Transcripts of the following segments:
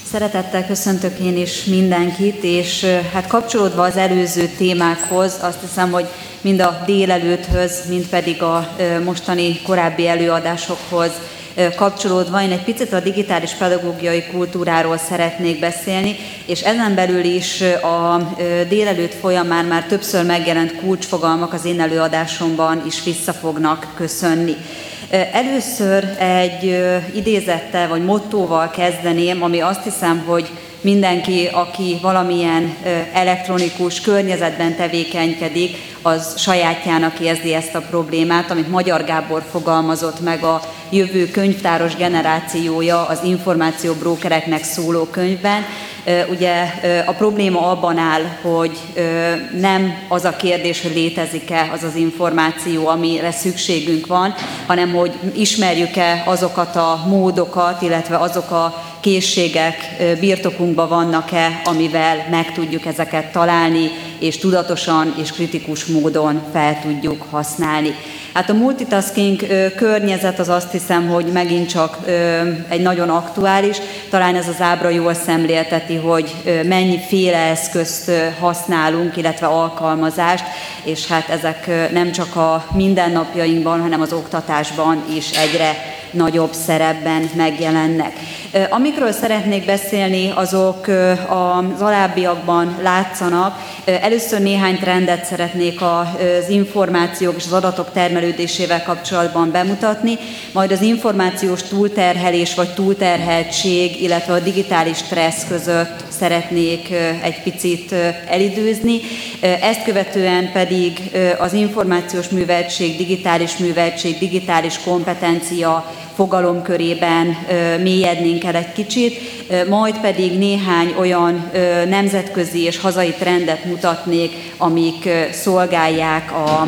Szeretettel köszöntök én is mindenkit, és hát kapcsolódva az előző témákhoz, azt hiszem, hogy mind a délelőtthöz, mind pedig a mostani korábbi előadásokhoz kapcsolódva én egy picit a digitális pedagógiai kultúráról szeretnék beszélni, és ezen belül is a délelőtt folyamán már többször megjelent kulcsfogalmak az én előadásomban is vissza fognak köszönni. Először egy idézettel vagy mottóval kezdeném, ami azt hiszem, hogy mindenki, aki valamilyen elektronikus környezetben tevékenykedik, az sajátjának érzi ezt a problémát, amit Magyar Gábor fogalmazott meg a Jövő könyvtáros generációja az információbrókereknek szóló könyvben. Ugye a probléma abban áll, hogy nem az a kérdés, hogy létezik-e az az információ, amire szükségünk van, hanem hogy ismerjük-e azokat a módokat, illetve azok a készségek birtokunkban vannak-e, amivel meg tudjuk ezeket találni, és tudatosan és kritikus módon fel tudjuk használni. Hát a multitasking környezet az azt hiszem, hogy megint csak egy nagyon aktuális, talán ez az ábra jól szemlélteti, hogy mennyiféle eszközt használunk, illetve alkalmazást, és hát ezek nem csak a mindennapjainkban, hanem az oktatásban is egyre nagyobb szerepben megjelennek. Amikről szeretnék beszélni, azok az alábbiakban látszanak. Először néhány trendet szeretnék az információk és az adatok termelődésével kapcsolatban bemutatni, majd az információs túlterhelés vagy túlterheltség, illetve a digitális stressz között szeretnék egy picit elidőzni. Ezt követően pedig az információs műveltség, digitális kompetencia fogalomkörében mélyednénk el egy kicsit, majd pedig néhány olyan nemzetközi és hazai trendet mutatnék, amik szolgálják a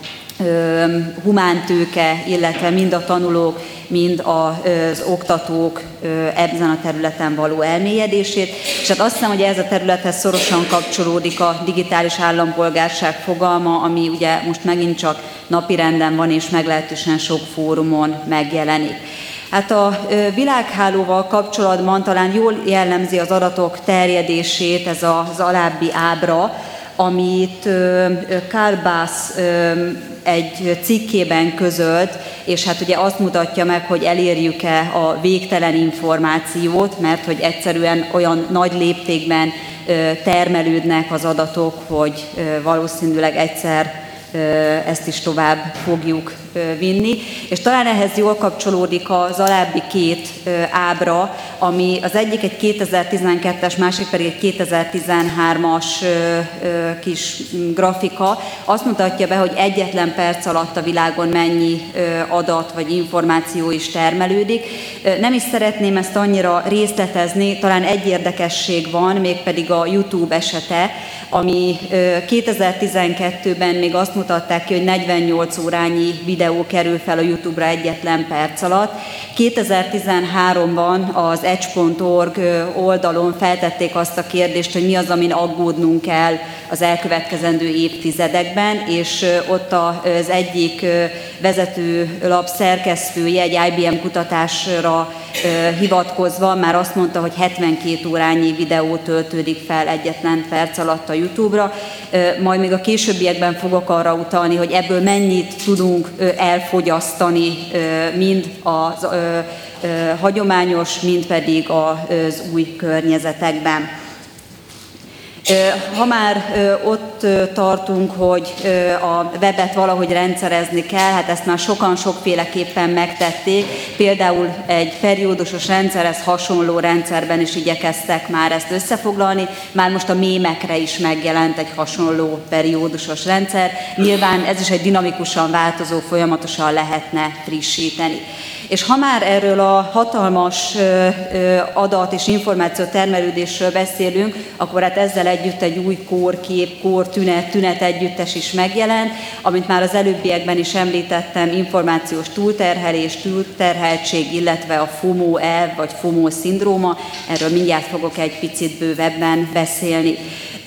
humántőke, illetve mind a tanulók, mind az oktatók ezen a területen való elmélyedését. És hát azt hiszem, hogy ez a területhez szorosan kapcsolódik a digitális állampolgárság fogalma, ami ugye most megint csak napirenden van, és meglehetősen sok fórumon megjelenik. Hát a világhálóval kapcsolatban talán jól jellemzi az adatok terjedését ez az alábbi ábra, amit Karl Bass egy cikkében közölt, és hát ugye azt mutatja meg, hogy elérjük-e a végtelen információt, mert hogy egyszerűen olyan nagy léptékben termelődnek az adatok, hogy valószínűleg egyszer ezt is tovább fogjuk vinni. És talán ehhez jól kapcsolódik az alábbi két ábra, ami az egyik egy 2012-es, másik pedig egy 2013-as kis grafika. Azt mutatja be, hogy egyetlen perc alatt a világon mennyi adat vagy információ is termelődik. Nem is szeretném ezt annyira részletezni, talán egy érdekesség van, mégpedig a YouTube esete, ami 2012-ben még azt mutatták ki, hogy 48 órányi videó kerül fel a YouTube-ra egyetlen perc alatt. 2013-ban az edge.org oldalon feltették azt a kérdést, hogy mi az, amin aggódnunk kell az elkövetkezendő évtizedekben, és ott az egyik vezetőlap szerkesztője egy IBM kutatásra hivatkozva már azt mondta, hogy 72 órányi videó töltődik fel egyetlen perc alatt a YouTube-ra. Majd még a későbbiekben fogok arra utalni, hogy ebből mennyit tudunk elfogyasztani, mind a hagyományos, mind pedig az új környezetekben. Ha már ott tartunk, hogy a webet valahogy rendszerezni kell, hát ezt már sokan sokféleképpen megtették. Például egy periódusos rendszerhez hasonló rendszerben is igyekeztek már ezt összefoglalni. Már most a mémekre is megjelent egy hasonló periódusos rendszer. Nyilván ez is egy dinamikusan változó, folyamatosan lehetne frissíteni. És ha már erről a hatalmas adat és információ termelődésről beszélünk, akkor hát ezzel együtt egy új kórkép, kórtünet együttes is megjelent, amit már az előbbiekben is említettem, információs túlterhelés, túlterheltség, illetve a FOMO elv vagy FOMO szindróma. Erről mindjárt fogok egy picit bővebben beszélni.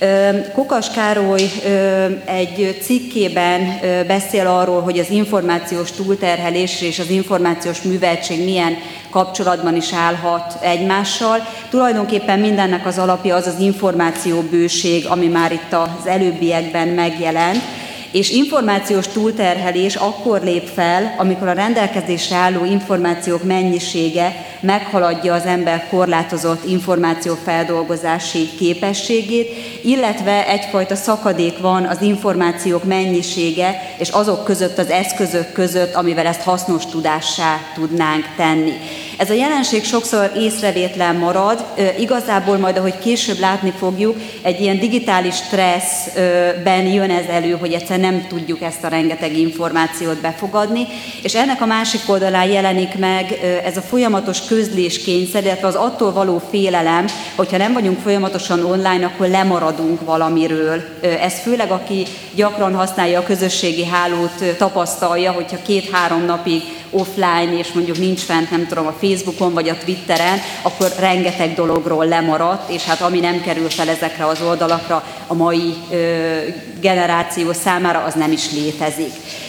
Kokas Károly egy cikkében beszél arról, hogy az információs túlterhelés és az információs műveltség milyen kapcsolatban is állhat egymással. Tulajdonképpen mindennek az alapja az az információbőség, ami már itt az előbbiekben megjelent, és információs túlterhelés akkor lép fel, amikor a rendelkezésre álló információk mennyisége meghaladja az ember korlátozott információfeldolgozási képességét, illetve egyfajta szakadék van az információk mennyisége és azok között, az eszközök között, amivel ezt hasznos tudássá tudnánk tenni. Ez a jelenség sokszor észrevétlen marad, igazából majd, ahogy később látni fogjuk, egy ilyen digitális stresszben jön ez elő, hogy egyszer nem tudjuk ezt a rengeteg információt befogadni, és ennek a másik oldalán jelenik meg ez a folyamatos közléskényszer, illetve az attól való félelem, hogyha nem vagyunk folyamatosan online, akkor lemaradunk valamiről. Ez főleg, aki gyakran használja a közösségi hálót, tapasztalja, hogyha 2-3 napig offline, és mondjuk nincs fent, nem tudom, a Facebookon vagy a Twitteren, akkor rengeteg dologról lemaradt, és hát ami nem kerül fel ezekre az oldalakra a mai generáció számára, az nem is létezik.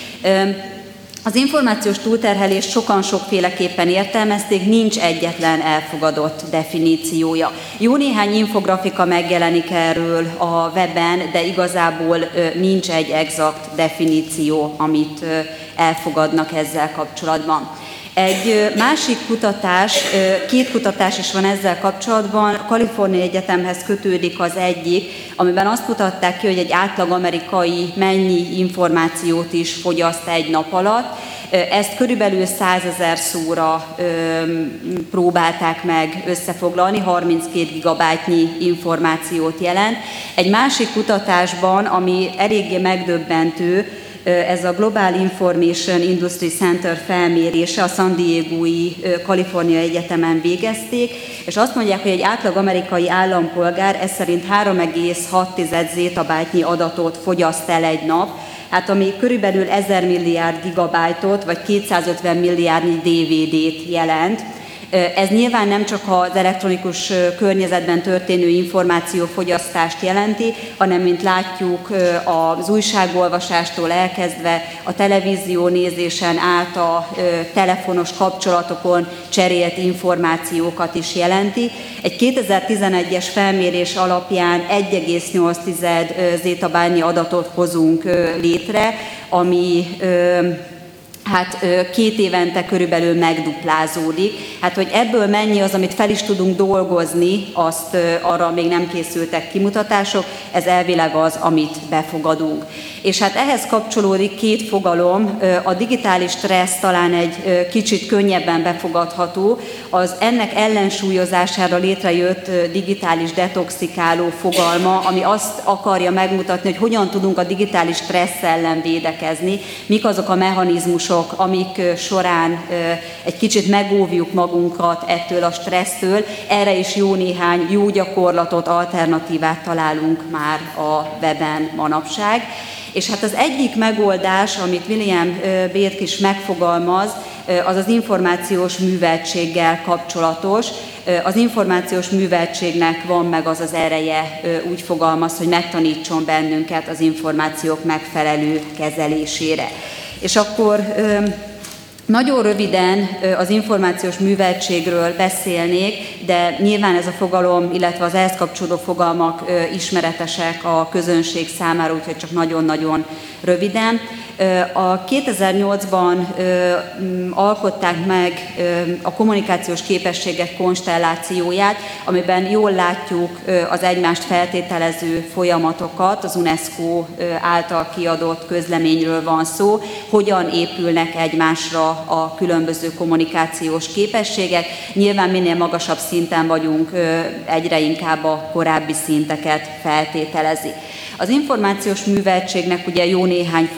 Az információs túlterhelést sokan sokféleképpen értelmezték, nincs egyetlen elfogadott definíciója. Jó néhány infografika megjelenik erről a weben, de igazából nincs egy exakt definíció, amit elfogadnak ezzel kapcsolatban. Egy másik kutatás, 2 kutatás is van ezzel kapcsolatban, a Kalifornia Egyetemhez kötődik az egyik, amiben azt mutatták ki, hogy egy átlag amerikai mennyi információt is fogyaszt egy nap alatt. Ezt körülbelül 100 000 szóra próbálták meg összefoglalni, 32 gigabájtnyi információt jelent. Egy másik kutatásban, ami eléggé megdöbbentő, ez a Global Information Industry Center felmérése, a San Diego-i Kalifornia Egyetemen végezték, és azt mondják, hogy egy átlag amerikai állampolgár ez szerint 3,6 zetabájtnyi adatot fogyaszt el egy nap, hát ami körülbelül 1000 milliárd gigabájtot, vagy 250 milliárdnyi DVD-t jelent. Ez nyilván nem csak az elektronikus környezetben történő információfogyasztást jelenti, hanem, mint látjuk, az újságolvasástól elkezdve a televízió nézésen át a telefonos kapcsolatokon cserélt információkat is jelenti. Egy 2011-es felmérés alapján 1,8 zetabájtnyi adatot hozunk létre, ami hát 2 évente körülbelül megduplázódik. Hát, hogy ebből mennyi az, amit fel is tudunk dolgozni, azt arra még nem készültek kimutatások, ez elvileg az, amit befogadunk. És hát ehhez kapcsolódik 2 fogalom, a digitális stressz talán egy kicsit könnyebben befogadható, az ennek ellensúlyozására létrejött digitális detoxikáló fogalma, ami azt akarja megmutatni, hogy hogyan tudunk a digitális stressz ellen védekezni, mik azok a mechanizmusok, amik során egy kicsit megóvjuk magunkat ettől a stressztől. Erre is jó néhány jó gyakorlatot, alternatívát találunk már a weben manapság. És hát az egyik megoldás, amit William Burke is megfogalmaz, az az információs műveltséggel kapcsolatos. Az információs műveltségnek van meg az az ereje, úgy fogalmaz, hogy megtanítson bennünket az információk megfelelő kezelésére. És akkor nagyon röviden az információs műveltségről beszélnék, de nyilván ez a fogalom, illetve az ehhez kapcsolódó fogalmak ismeretesek a közönség számára, úgyhogy csak nagyon-nagyon röviden. A 2008-ban alkották meg a kommunikációs képességek konstellációját, amiben jól látjuk az egymást feltételező folyamatokat, az UNESCO által kiadott közleményről van szó, hogyan épülnek egymásra a különböző kommunikációs képességek. Nyilván minél magasabb szinten vagyunk, egyre inkább a korábbi szinteket feltételezi. Az információs műveltségnek ugye jó néhány fogalmát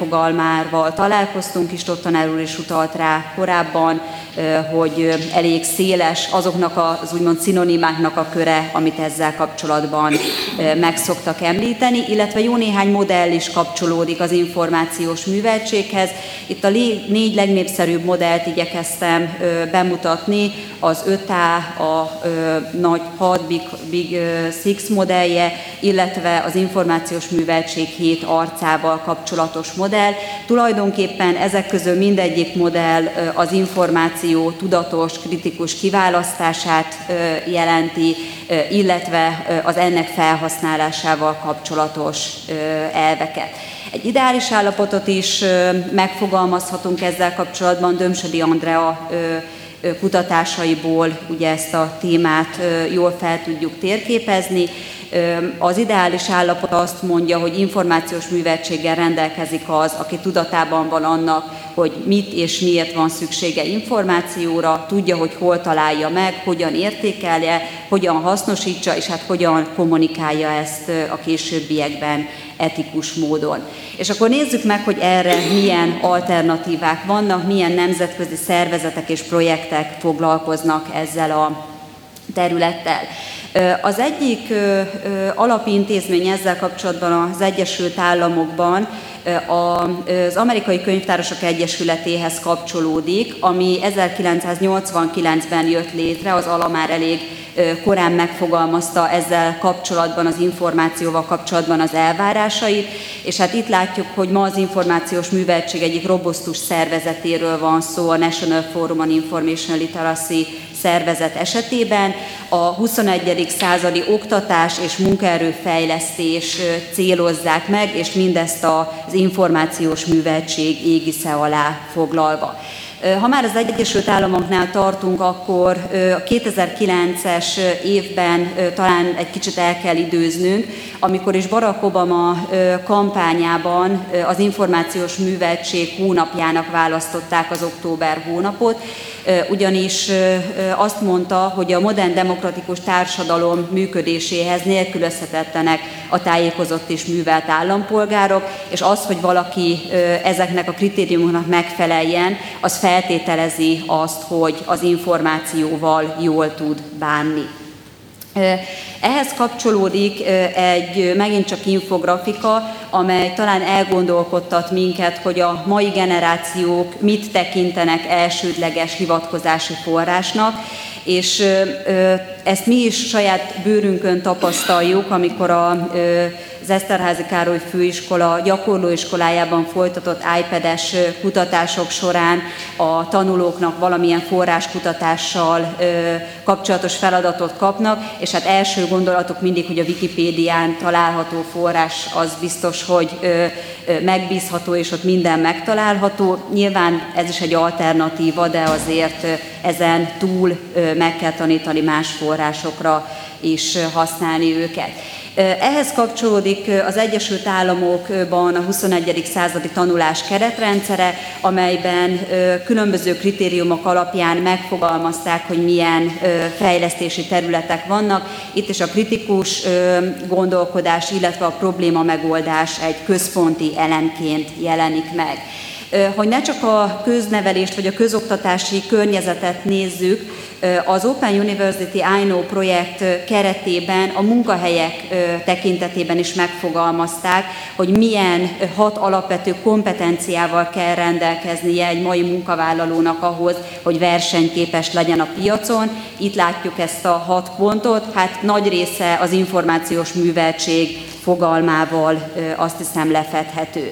fogalmával találkoztunk is, ott tanár úr is utalt rá korábban, hogy elég széles azoknak az úgymond szinonimáknak a köre, amit ezzel kapcsolatban meg szoktak említeni, illetve jó néhány modell is kapcsolódik az információs műveltséghez. Itt a 4 legnépszerűbb modellt igyekeztem bemutatni, az 5A, a nagy 6 Big Six modellje, illetve az információs műveltség 7 arcával kapcsolatos modell. Tulajdonképpen ezek közül mindegyik modell az információ tudatos, kritikus kiválasztását jelenti, illetve az ennek felhasználásával kapcsolatos elveket. Egy ideális állapotot is megfogalmazhatunk ezzel kapcsolatban, Dömsödi Andrea kutatásaiból ugye ezt a témát jól fel tudjuk térképezni. Az ideális állapot azt mondja, hogy információs műveltséggel rendelkezik az, aki tudatában van annak, hogy mit és miért van szüksége információra, tudja, hogy hol találja meg, hogyan értékelje, hogyan hasznosítsa, és hát hogyan kommunikálja ezt a későbbiekben etikus módon. És akkor nézzük meg, hogy erre milyen alternatívák vannak, milyen nemzetközi szervezetek és projektek foglalkoznak ezzel a területtel. Az egyik alapintézmény ezzel kapcsolatban az Egyesült Államokban az Amerikai Könyvtárosok Egyesületéhez kapcsolódik, ami 1989-ben jött létre, az ALA már elég korán megfogalmazta ezzel kapcsolatban, az információval kapcsolatban az elvárásait, és hát itt látjuk, hogy ma az információs műveltség egyik robusztus szervezetéről van szó, a National Forum on Information Literacy szervezet esetében. A 21. századi oktatás és munkaerőfejlesztés célozzák meg, és mindezt az információs műveltség égisze alá foglalva. Ha már az Egyesült Államoknál tartunk, akkor a 2009-es évben talán egy kicsit el kell időznünk, amikor is Barack Obama kampányában az információs műveltség hónapjának választották az október hónapot, ugyanis azt mondta, hogy a modern demokratikus társadalom működéséhez nélkülözhetetlenek a tájékozott és művelt állampolgárok, és az, hogy valaki ezeknek a kritériumoknak megfeleljen, az feltételezi azt, hogy az információval jól tud bánni. Ehhez kapcsolódik egy megint csak infografika, amely talán elgondolkodtat minket, hogy a mai generációk mit tekintenek elsődleges hivatkozási forrásnak, és ezt mi is saját bőrünkön tapasztaljuk, amikor az Eszterházy Károly Főiskola gyakorlóiskolájában folytatott iPad-es kutatások során a tanulóknak valamilyen forráskutatással kapcsolatos feladatot kapnak, és hát első gondolatok mindig, hogy a Wikipédián található forrás az biztos, hogy megbízható, és ott minden megtalálható. Nyilván ez is egy alternatíva, de azért ezen túl meg kell tanítani más forrásokra is használni őket. Ehhez kapcsolódik az Egyesült Államokban a 21. századi tanulás keretrendszere, amelyben különböző kritériumok alapján megfogalmazták, hogy milyen fejlesztési területek vannak. Itt is a kritikus gondolkodás, illetve a probléma megoldás egy központi elemként jelenik meg. Hogy ne csak a köznevelést vagy a közoktatási környezetet nézzük, az Open University I Know projekt keretében a munkahelyek tekintetében is megfogalmazták, hogy milyen 6 alapvető kompetenciával kell rendelkeznie egy mai munkavállalónak ahhoz, hogy versenyképes legyen a piacon. Itt látjuk ezt a 6 pontot, hát nagy része az információs műveltség fogalmával azt hiszem lefedhető.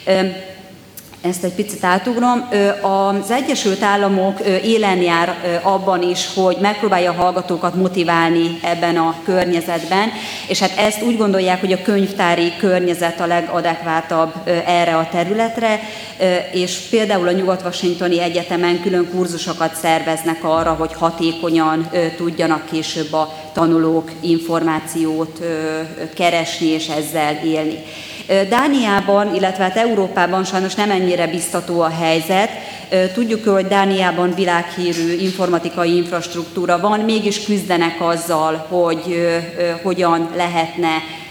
Ezt egy picit átugrom. Az Egyesült Államok élen jár abban is, hogy megpróbálja a hallgatókat motiválni ebben a környezetben, és hát ezt úgy gondolják, hogy a könyvtári környezet a legadekvátabb erre a területre, és például a Nyugat-Washingtoni Egyetemen külön kurzusokat szerveznek arra, hogy hatékonyan tudjanak később a tanulók információt keresni és ezzel élni. Dániában, illetve hát Európában sajnos nem ennyire biztató a helyzet. Tudjuk, hogy Dániában világhírű informatikai infrastruktúra van, mégis küzdenek azzal, hogy hogyan lehetne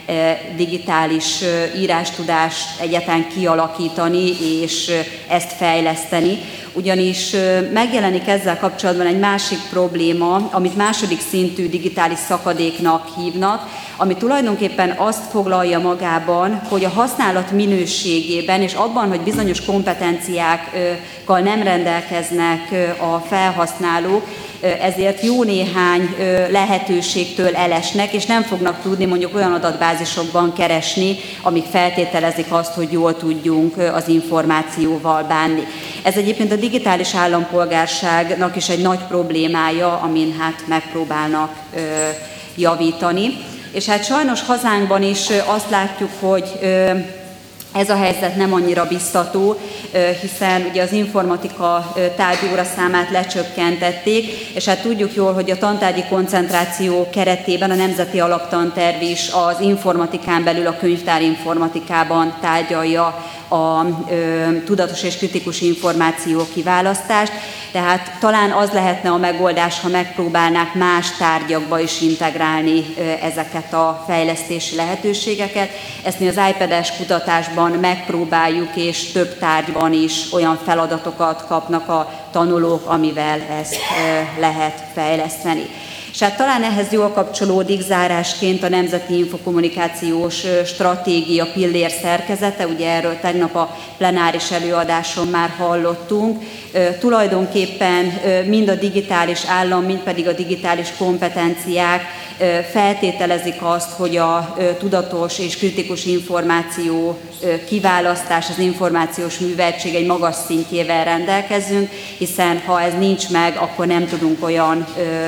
digitális írástudást egyáltalán kialakítani és ezt fejleszteni. Ugyanis megjelenik ezzel kapcsolatban egy másik probléma, amit második szintű digitális szakadéknak hívnak, ami tulajdonképpen azt foglalja magában, hogy a használat minőségében és abban, hogy bizonyos kompetenciákkal nem rendelkeznek a felhasználók, ezért jó néhány lehetőségtől elesnek, és nem fognak tudni mondjuk olyan adatbázisokban keresni, amik feltételezik azt, hogy jól tudjunk az információval bánni. Ez egyébként a digitális állampolgárságnak is egy nagy problémája, amin hát megpróbálnak javítani. És hát sajnos hazánkban is azt látjuk, hogy ez a helyzet nem annyira biztató, hiszen ugye az informatika tárgyóraszámát lecsökkentették, és hát tudjuk jól, hogy a tantárgyi koncentráció keretében a Nemzeti Alaptanterv is az informatikán belül a könyvtárinformatikában tárgyalja a tudatos és kritikus információ kiválasztást, tehát talán az lehetne a megoldás, ha megpróbálnák más tárgyakba is integrálni ezeket a fejlesztési lehetőségeket. Ezt mi az iPad-es kutatásban megpróbáljuk, és több tárgyban is olyan feladatokat kapnak a tanulók, amivel ezt lehet fejleszteni. És hát talán ehhez jól kapcsolódik zárásként a Nemzeti Infokommunikációs Stratégia pillér szerkezete, ugye erről tegnap a plenáris előadáson már hallottunk. Tulajdonképpen mind a digitális állam, mind pedig a digitális kompetenciák feltételezik azt, hogy a tudatos és kritikus információ kiválasztás, az információs műveltség egy magas szintjével rendelkezünk, hiszen ha ez nincs meg, akkor nem tudunk olyan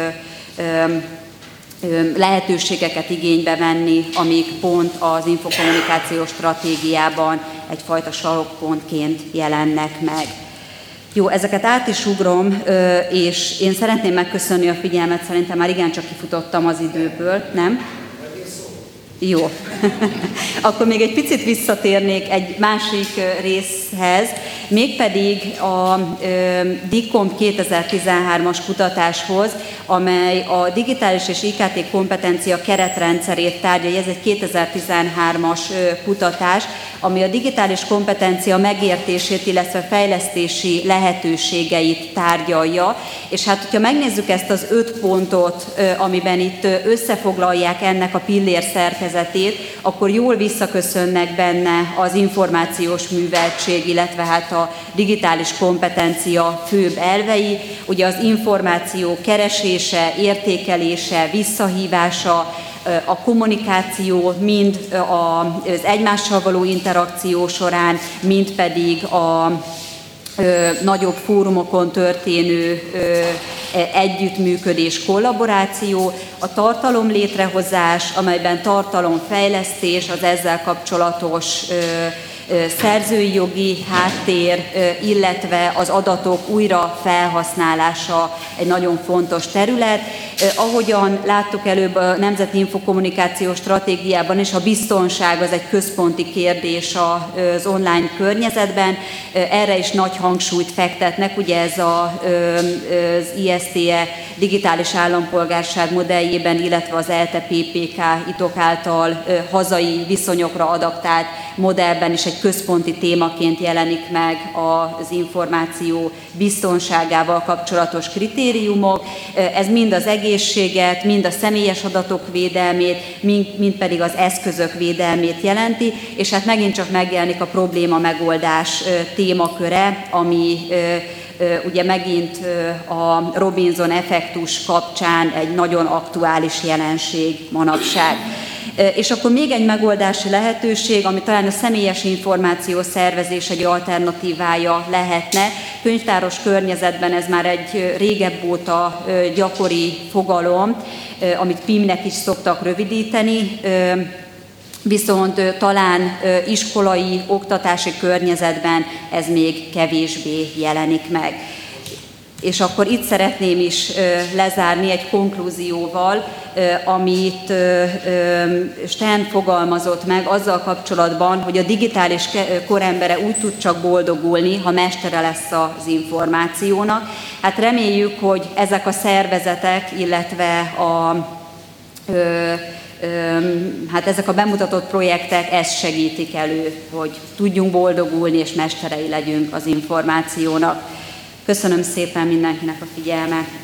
lehetőségeket igénybe venni, amik pont az infokommunikációs stratégiában egyfajta sarokpontként jelennek meg. Jó, ezeket át is ugrom, és én szeretném megköszönni a figyelmet, szerintem már igencsak kifutottam az időből, nem? Jó. Akkor még egy picit visszatérnék egy másik részhez, mégpedig a DICOM 2013-as kutatáshoz, amely a digitális és IKT kompetencia keretrendszerét tárgyalja. Ez egy 2013-as kutatás, ami a digitális kompetencia megértését, illetve fejlesztési lehetőségeit tárgyalja. És hát, hogyha megnézzük ezt az 5 pontot, amiben itt összefoglalják ennek a pillér szerkezetét, akkor jól visszaköszönnek benne az információs műveltség, illetve hát a digitális kompetencia főbb elvei, ugye az információ keresése, értékelése, visszahívása, a kommunikáció mind az egymással való interakció során, mind pedig a nagyobb fórumokon történő együttműködés, kollaboráció, a tartalom létrehozás, amelyben tartalomfejlesztés, az ezzel kapcsolatos szerzői jogi háttér, illetve az adatok újra felhasználása egy nagyon fontos terület. Ahogyan láttuk előbb a Nemzeti Infokommunikációs Stratégiában is, a biztonság az egy központi kérdés az online környezetben. Erre is nagy hangsúlyt fektetnek, ugye ez az ISTE digitális állampolgárság modelljében, illetve az ELTE-PPK ITOK által hazai viszonyokra adaptált modellben is egy központi témaként jelenik meg az információ biztonságával kapcsolatos kritériumok. Ez mind az egészséget, mind a személyes adatok védelmét, mind pedig az eszközök védelmét jelenti, és hát megint csak megjelenik a probléma megoldás témaköre, ami ugye megint a Robinson effektus kapcsán egy nagyon aktuális jelenség manapság. És akkor még egy megoldási lehetőség, ami talán a személyes információ szervezés egy alternatívája lehetne. Könyvtáros környezetben ez már egy régebb óta gyakori fogalom, amit PIM-nek is szoktak rövidíteni, viszont talán iskolai, oktatási környezetben ez még kevésbé jelenik meg. És akkor itt szeretném is lezárni egy konklúzióval, amit Stern fogalmazott meg azzal kapcsolatban, hogy a digitális korembere úgy tud csak boldogulni, ha mestere lesz az információnak. Hát reméljük, hogy ezek a szervezetek, illetve a hát ezek a bemutatott projektek ezt segítik elő, hogy tudjunk boldogulni és mesterei legyünk az információnak. Köszönöm szépen mindenkinek a figyelmet!